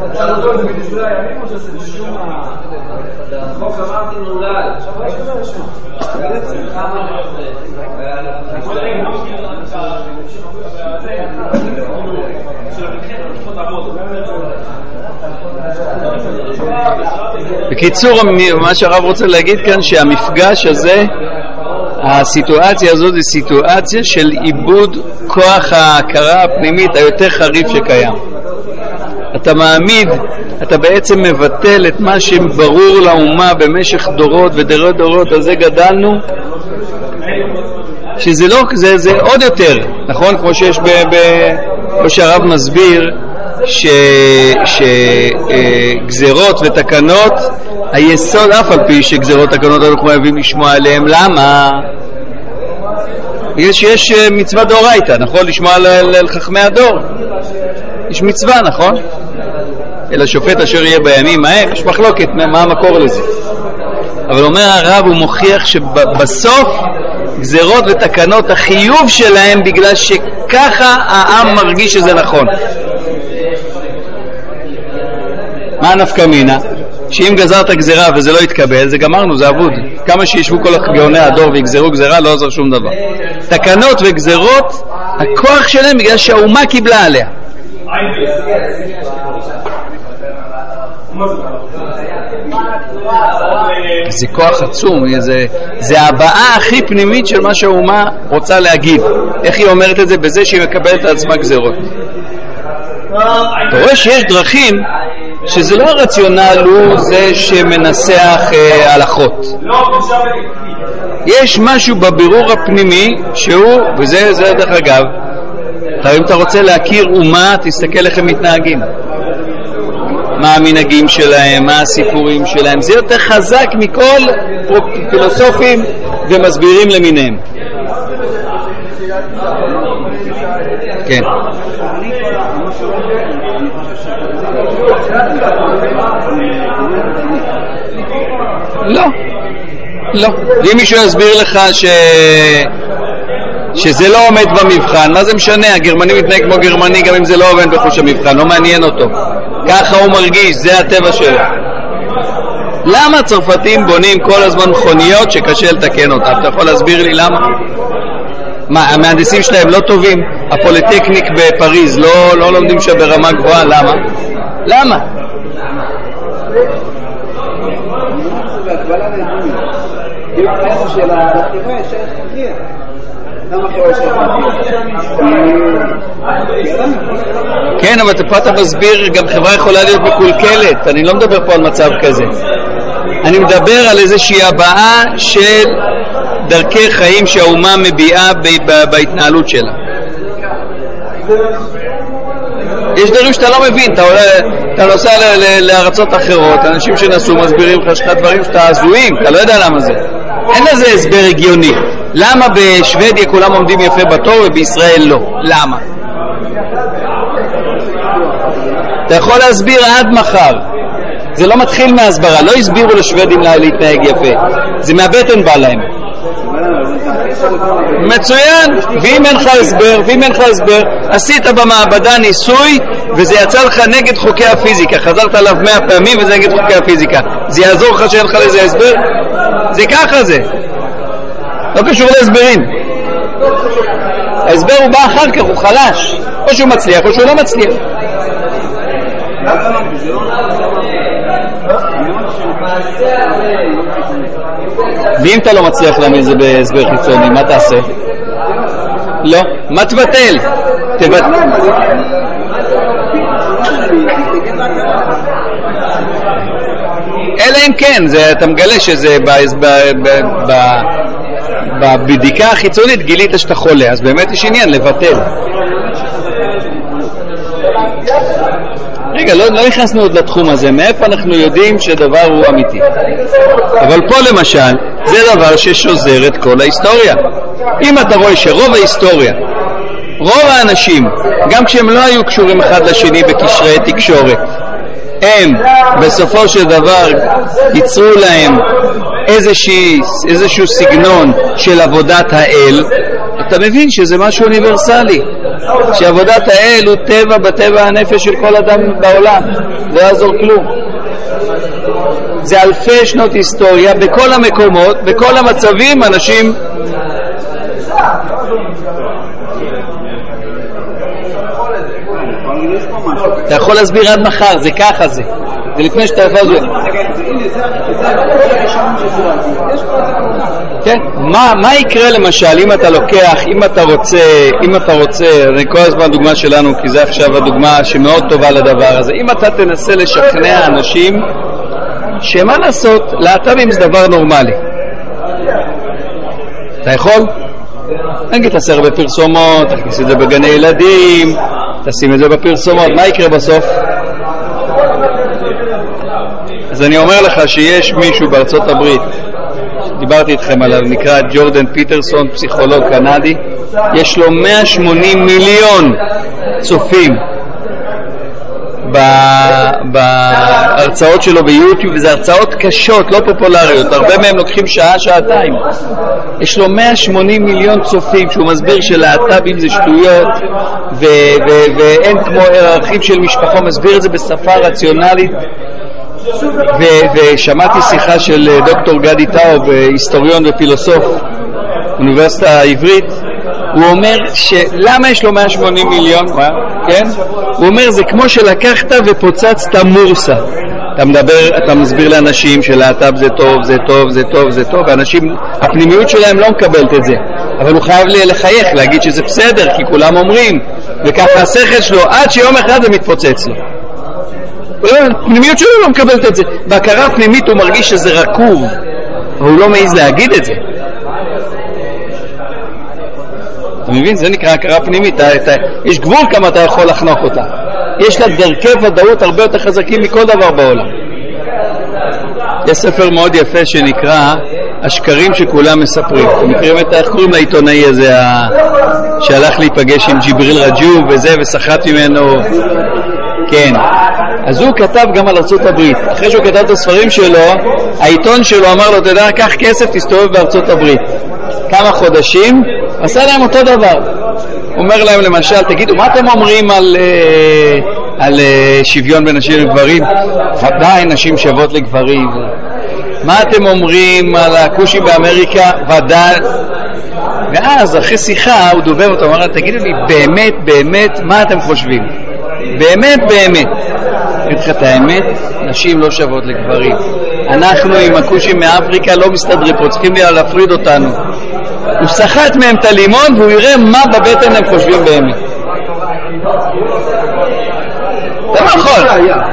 בקיצור, מה שהרב רוצה להגיד כאן שהמפגש הזה, הסיטואציה הזאת היא סיטואציה של איבוד כוח ההכרה הפנימית היותר חריף שקיים. אתה מעמיד, אתה בעצם מבטל את מה שברור לאומה במשך דורות ודורות דורות, על זה גדלנו, שזה לא, זה עוד יותר, נכון? כמו שיש כמו שהרב מסביר שגזרות ותקנות, היסוד אף על פי שגזרות ותקנות אנחנו חייבים לשמוע עליהם. למה? יש מצווה דאורייתא, נכון? לשמוע על חכמי הדור, יש מצווה, נכון? אלא שופט אשר יהיה בימים ההם, יש מחלוקת מה המקור לזה, אבל אומר הרב, הוא מוכיח שבסוף גזרות ותקנות החיוב שלהם בגלל שככה העם מרגיש שזה נכון. מה הנפקא מינה? שאם גזרת גזרה וזה לא יתקבל, זה גמרנו, זה אבוד. כמה שישבו כל גאוני הדור ויגזרו גזרה, לא עזר שום דבר. תקנות וגזרות, הכוח שלהם בגלל שהאומה קיבלה עליה. זה כוח עצום, זה ההבעה הכי פנימית של מה שהאומה רוצה להגיד. איך היא אומרת את זה? בזה שהיא מקבלת על עצמה גזרות. אתה רואה שיש דרכים שזה לא הרציונל הוא זה שמנסח הלכות. יש משהו בבירור הפנימי שהוא, וזה דרך אגב, אם אתה רוצה להכיר אומה, תסתכל איך הם מתנהגים, מה המנהגים שלהם, מה הסיפורים שלהם, זה יותר חזק מכל פילוסופים ומסבירים למיניהם. כן. לא. אם מישהו יסביר לך שזה לא עומד במבחן, מה זה משנה? הגרמני מתנהג כמו גרמני גם אם זה לא עומד בחוש המבחן, לא מעניין אותו, ככה הוא מרגיש, זה הטבע שלו. למה צרפתים בונים כל הזמן מכוניות שקשה לתקן אותה? אתה יכול להסביר לי למה? מה, המהנדסים שלהם לא טובים? הפוליטקניק בפריז לא לומדים שם ברמה גבוהה, למה? כן, אבל פה אתה מסביר, גם חברה יכולה להיות מקולקלת. אני לא מדבר פה על מצב כזה, אני מדבר על איזושהי הבעה של דרכי חיים שהאומה מביעה בהתנהלות שלה. יש דברים שאתה לא מבין, אתה נוסע לארצות אחרות, אנשים שנסעו מסבירים לך שאתה דברים שאתה הזויים, אתה לא יודע למה זה. אין לזה הסבר הגיוני. למה בשוודיה כולם עומדים יפה בתור ובישראל לא? למה? אתה יכול להסביר עד מחר. זה לא מתחיל מהסברה, לא הסבירו לשוודים להתנהג יפה, זה מהבטן בא להם. מצוין. ואם אין לך הסבר, עשית במעבדה ניסוי וזה יצא לך נגד חוקי הפיזיקה, חזרת עליו 100 פעמים וזה נגד חוקי הפיזיקה, זה יעזור לך שאין לך לזה הסבר? זה ככה זה, לא קשור להסברים. ההסבר הוא בא אחר כך, הוא חלש, או שהוא מצליח או שהוא לא מצליח. ואם אתה לא מצליח להאמין זה בהסבר חיצוני, מה תעשה? לא, מה תבטל? אלא אם כן, אתה מגלה שזה בבדיקה החיצונית גילית שאתה חולה, אז באמת יש עניין לבטל. רגע, לא נכנסנו עוד לתחום הזה, מאיפה אנחנו יודעים שדבר הוא אמיתי? אבל פה למשל, זה דבר ששוזר את כל ההיסטוריה. אם אתה רואה שרוב ההיסטוריה, רוב האנשים, גם כשהם לא היו קשורים אחד לשני בקשרי תקשורת, הם בסופו של דבר ייצרו להם איזשהו סגנון של עבודת האל. אתה מבין שזה משהו אוניברסלי, שעבודת האל הוא טבע בטבע הנפש של כל אדם בעולם, לא יעזור כלום. זה אלפי שנות היסטוריה בכל המקומות, בכל המצבים, אנשים אתה יכול להסביר עד מחר, זה ככה זה לפני שאתה יכול להסביר. כן, מה יקרה למשל אם אתה לוקח, אם אתה רוצה, אני כל הזמן דוגמה שלנו כי זה עכשיו הדוגמה שמאוד טובה לדבר הזה, אם אתה תנסה לשכנע אנשים שמה לעשות, להט"בים זה דבר נורמלי, אתה יכול? נגיד תעשה הרבה פרסומות, תכניס את זה בגני ילדים, תשים את זה בפרסומות, מה יקרה בסוף? אז אני אומר לך שיש מישהו בארצות הברית, דיברתי איתכם עליו, נקרא ג'ורדן פיטרסון, פסיכולוג קנדי, יש לו 180 מיליון צופים בהרצאות שלו ביוטיוב, וזה הרצאות קשות, לא פופולריות, הרבה מהם לוקחים שעה, שעתיים. יש לו 180 מיליון צופים שהוא מסביר שלהט"בים זה שטויות ואין כמו ערכים של משפחה, מסביר את זה בשפה רציונלית. ושמעתי שיחה של דוקטור גדי טאוב, היסטוריון ופילוסוף אוניברסיטה העברית, הוא אומר שלמה יש לו 180 מיליון, כן? הוא אומר זה כמו שלקחת ופוצצת מורסה. אתה מסביר לאנשים שלהט"ב זה טוב, זה טוב, זה טוב, זה טוב, ואנשים, הפנימיות שלהם לא מקבלת את זה, אבל הוא חייב לחייך, להגיד שזה בסדר, כי כולם אומרים, וככה השכל שלו, עד שיום אחד זה מתפוצץ לו. הפנימיות שלו לא מקבלת את זה, בהכרה פנימית הוא מרגיש שזה רקוב, אבל הוא לא מעיז להגיד את זה. אתה מבין? זה נקרא הכרה פנימית. יש גבול כמה אתה יכול לחנוך אותה. יש לה דרכי ודאות הרבה יותר חזקים מכל דבר בעולם. יש ספר מאוד יפה שנקרא השקרים שכולם מספרים. אתם מכירים את איך קוראים לעיתונאי הזה שהלך להיפגש עם ג'יבריל רג'וב וזה ושחט ממנו? כן. אז הוא כתב גם על ארצות הברית. אחרי שהוא כתב את הספרים שלו, העיתון שלו אמר לו, תדע, קח כסף, תסתובב בארצות הברית. כמה חודשים, עשה להם אותו דבר. אומר להם למשל, תגידו, מה אתם אומרים על שוויון בין נשים לגברים? ודאי נשים שוות לגברים. מה אתם אומרים על הכושים באמריקה? ודאי. ואז אחרי שיחה הוא דובר אותו, אמר, תגידו לי, באמת, באמת, מה אתם חושבים? באמת, באמת. אני אגיד לך את האמת, נשים לא שוות לגברים. אנחנו עם הכושים מאפריקה לא מסתדרים פה, צריכים להפריד אותנו. הוא שחט מהם את הלימון והוא יראה מה בבטן הם חושבים באמת. אתה לא יכול.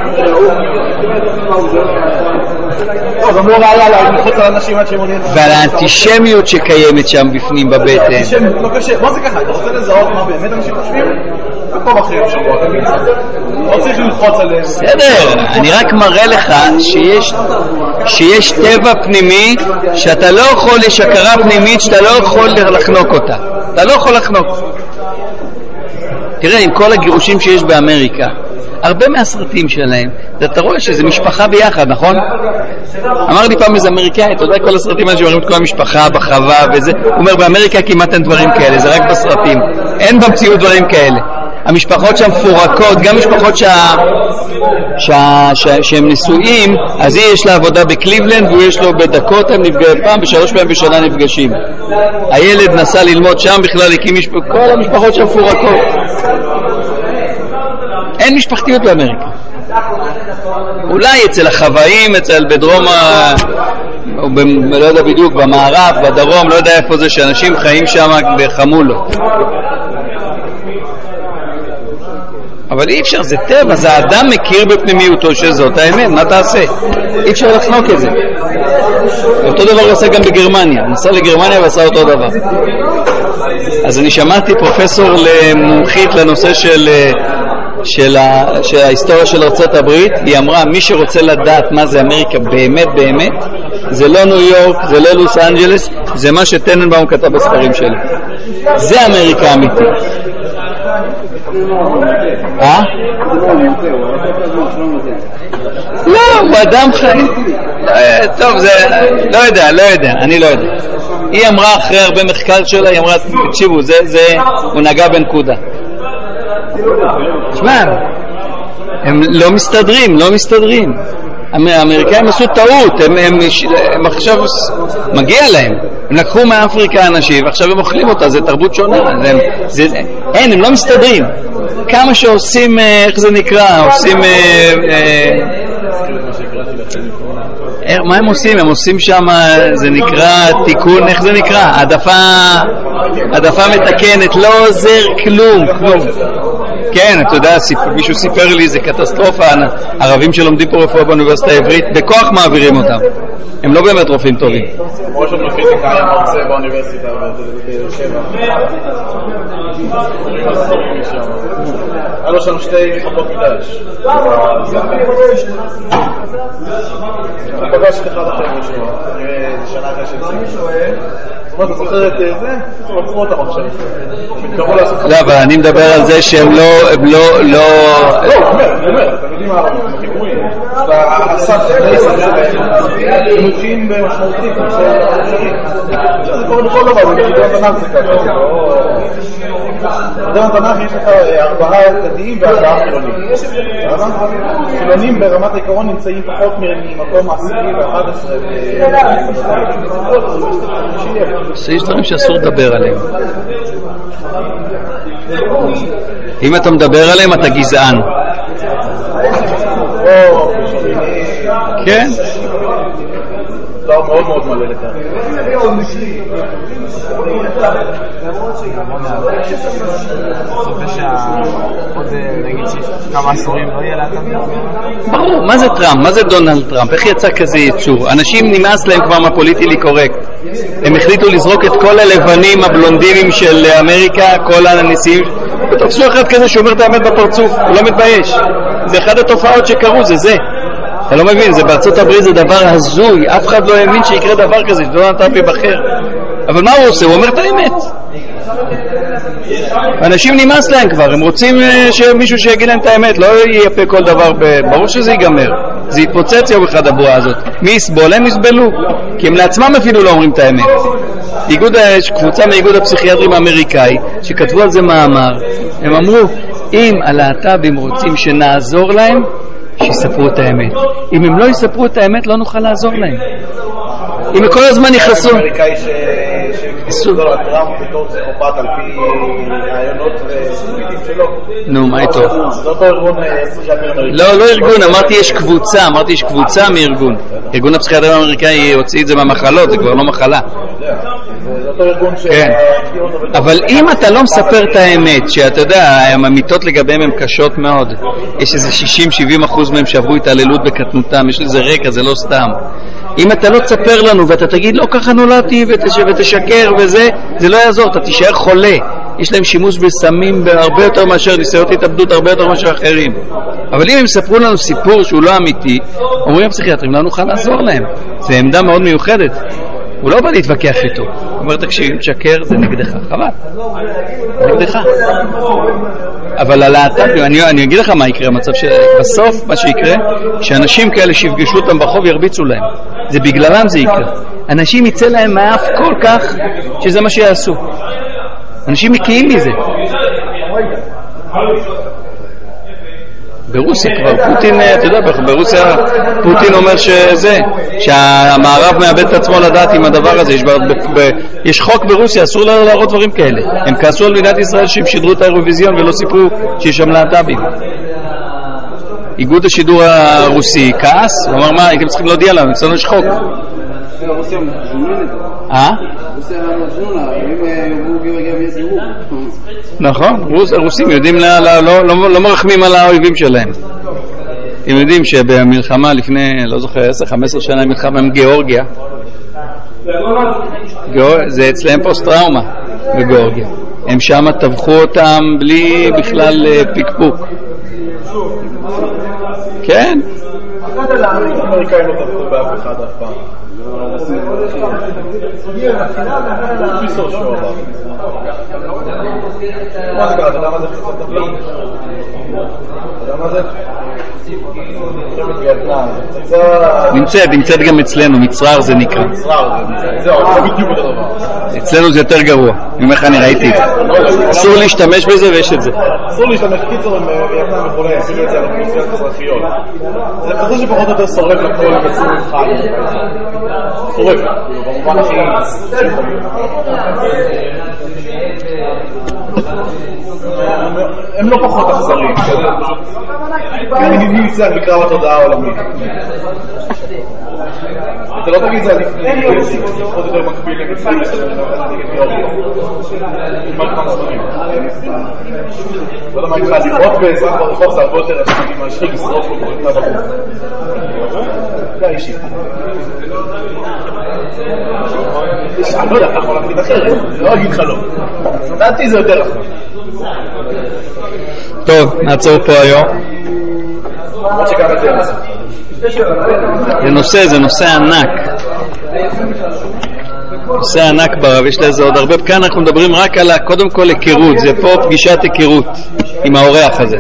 גם לא רעיה לה, מחוץ על אנשים עד שהם עולים. ועל האנטישמיות שקיימת שם בפנים בבטן. מה זה ככה? אתה רוצה לזהות מה באמת אנשים חושבים? מקום אחר שבוע, לא צריך ללחוץ עליהם. בסדר, אני רק מראה לך שיש טבע פנימי שאתה לא יכול, יש הכרה פנימית שאתה לא יכול לחנוק אותה. אתה לא יכול לחנוק. תראה, עם כל הגירושים שיש באמריקה, הרבה מהסרטים שלהם, אתה רואה שזה משפחה ביחד, נכון? אמר לי פעם איזה אמריקאי, אתה יודע כל הסרטים האלה שמראים את כל המשפחה בחווה וזה, הוא אומר באמריקה כמעט אין דברים כאלה, זה רק בסרטים, אין במציאות דברים כאלה. המשפחות שם פורקות, גם משפחות שהם נשואים, אז היא יש לה עבודה בקליבלנד והוא יש לו בדקות, הם נפגעים פעם ב3 פעמים בשנה נפגשים. הילד נסע ללמוד שם בכלל, הקים כל המשפחות שם פורקות. אין משפחתיות באמריקה. אולי אצל החוואים, אצל בדרום, לא יודע בדיוק, במערב, בדרום, לא יודע איפה זה, שאנשים חיים שם בחמולות. אבל אי אפשר, זה טבע, זה האדם מכיר בפנימיותו שזאת האמת, מה תעשה? אי אפשר לחנוק את זה. אותו דבר הוא עשה גם בגרמניה, הוא נסע לגרמניה ועשה אותו דבר. אז אני שמעתי פרופסור למומחית לנושא של ההיסטוריה של ארצות הברית, היא אמרה, מי שרוצה לדעת מה זה אמריקה באמת באמת, זה לא ניו יורק, זה לא לוס אנג'לס, זה מה שטננבאום כתב בספרים שלו. זה אמריקה אמיתית. לא, הוא אדם חיים. טוב, זה, לא יודע, אני לא יודע. היא אמרה אחרי הרבה מחקר שלה, היא אמרה, תקשיבו, הוא נגע בנקודה. תשמע, הם לא מסתדרים. האמריקאים עשו טעות, הם עכשיו מגיע להם, הם לקחו מאפריקה אנשים ועכשיו הם אוכלים אותה, זה תרבות שונה, הם לא מסתדרים. כמה שעושים, איך זה נקרא, עושים מה הם עושים? הם עושים שם, זה נקרא תיקון, איך זה נקרא? העדפה מתקנת, לא עוזר כלום. כן, אתה יודע, מישהו סיפר לי, זה קטסטרופה, ערבים שלומדים פה רפואה באוניברסיטה העברית, בכוח מעבירים אותם. הם לא באמת רופאים טובים. ראש המפיזיקה היה מרצה באוניברסיטה בשבע. היה לו שם 2 חפות מדש. אני פגש את אחד אחר שלו, שנה אחרי שיצאים. אתה זוכר את זה? עצרו אותם עכשיו. לא, אבל אני מדבר על זה שהם לא... לא, הוא אומר, אתם יודעים מה הרבים, חיבורים. הסף שלהם, הם מוציאים במשמעותית, זה קורה בכל דבר, זה בחידון תנ"ך זה ככה. בחידון תנ"ך יש לך 4 דתיים ו4 חילונים. חילונים ברמת העיקרון נמצאים פחות ממקום 10 ו11. יש דברים שאסור לדבר עליהם. אם אתה מדבר עליהם אתה גזען. כן? זה מאוד מאוד מלא לכאן. ברור, מה זה טראמפ? מה זה דונלד טראמפ? איך יצא כזה יצור? אנשים נמאס להם כבר מהפוליטיקלי קורקט. הם החליטו לזרוק את כל הלבנים הבלונדינים של אמריקה, כל הנשיאים, ותופסו אחד כזה שאומר את האמת בפרצוף, הוא לא מתבייש. זה אחד התופעות שקרו, זה. אתה לא מבין, זה בארצות הברית זה דבר הזוי, אף אחד לא האמין שיקרה דבר כזה, שדונלד טראמפ ייבחר. אבל מה הוא עושה? הוא אומר את האמת. אנשים נמאס להם כבר, הם רוצים שמישהו שיגיד להם את האמת, לא ייפה כל דבר, ברור שזה ייגמר. זה יתפוצץ יום אחד הבועה הזאת. מי יסבול? הם יסבלו, כי הם לעצמם אפילו לא אומרים את האמת. קבוצה מאיגוד הפסיכיאטרים האמריקאי שכתבו על זה מאמר, הם אמרו, אם הלהט"בים רוצים שנעזור להם, שיספרו את האמת. אם הם לא יספרו את האמת, לא נוכל לעזור להם. אם כל הזמן יכנסו... האמריקאי שכתוב על טראמפ בתור פסיכופת על פי רעיונות וספיטים שלו. נו, מה איתו? זה אותו ארגון... לא ארגון, אמרתי יש קבוצה מארגון. ארגון הפסיכיאטרים האמריקאי הוציא את זה מהמחלות, זה כבר לא מחלה. זה אותו ארגון ש... אבל אם אתה לא מספר את האמת, שאתה יודע, המיטות לגביהם הן קשות מאוד, יש איזה 60-70% מהם שעברו התעללות בקטנותם, יש לזה רקע, זה לא סתם. אם אתה לא תספר לנו ואתה תגיד לא ככה נולדתי ותשקר וזה, זה לא יעזור, אתה תישאר חולה. יש להם שימוש בסמים הרבה יותר מאשר ניסיונות התאבדות, הרבה יותר מאשר אחרים. אבל אם הם יספרו לנו סיפור שהוא לא אמיתי, אומרים הפסיכיאטרים, לא נוכל לעזור להם. זו עמדה מאוד מיוחדת. הוא לא בא להתווכח איתו. הוא אומר, תקשיב, אם תשקר זה נגדך, חבל. נגדך. אבל הלהט"בים, אני אגיד לך מה יקרה, המצב שבסוף מה שיקרה, שאנשים כאלה שיפגשו אותם ברחוב ירביצו להם. זה בגללם זה יקרה. אנשים יצא להם מאף כל כך שזה מה שיעשו. אנשים מקיים מזה. ברוסיה כבר, פוטין, אתה יודע, ברוסיה פוטין אומר שהמערב מאבד את עצמו לדעת עם הדבר הזה. יש חוק ברוסיה, אסור להראות דברים כאלה. הם כעסו על מדינת ישראל שהם שידרו את האירוויזיון ולא סיפרו שיש שם להט"בים. איגוד השידור הרוסי כעס, הוא אמר, מה, הייתם צריכים להודיע לנו, אצלנו יש חוק. רוסיה מז'וננת. רוסיה מז'ונה, אם יזירו. נכון, הרוסים יודעים, לא מרחמים על האויבים שלהם. הם יודעים שבמלחמה לפני, לא זוכר, 10-15 שנה מלחמה עם גיאורגיה. זה אצלהם פוסט-טראומה בגיאורגיה. הם שם טבחו אותם בלי בכלל פיקפוק. כן. האמריקאים לא טבחו באף אחד אף פעם. תפיסו שהוא עבר. מה זה קרה? אתה יודע מה זה חיסות טבלה? אתה יודע מה זה? נמצאת גם אצלנו, מצרר זה נקרא. זהו, זה בדיוק אותו דבר. אצלנו זה יותר גרוע, ממך אני ראיתי את זה. אסור להשתמש בזה ויש את זה. אסור להשתמש, קיצור הם יפנם וכולי, עשינו את זה על אוכלוסיות אזרחיות. זה כזה שפחות או יותר שורף לכל המסור חי. שורף, במובן הכי... הם לא פחות אכזרים. אני ניצח בקרב התודעה העולמית. אתה לא תגיד זה לפני, עוד יותר מקביל למצרים, נגד גיאורגיה. כמעט כמה ספרים. לא יודע מה איתך, לראות בעזרת ברחוב זה הרבה יותר אנשים מאשר לשרוף לו קוראים לה בחור. זה האישית. אני לא יודע, אתה יכול להגיד אחרת, לא אגיד לך לא. דעתי זה יותר אחר. טוב, נעצור פה היום. עוד שכמה זה ינסה. זה נושא ענק. נושא ענק ברב, יש לזה עוד הרבה. כאן אנחנו מדברים רק על קודם כל היכרות, זה פה פגישת היכרות עם האורח הזה.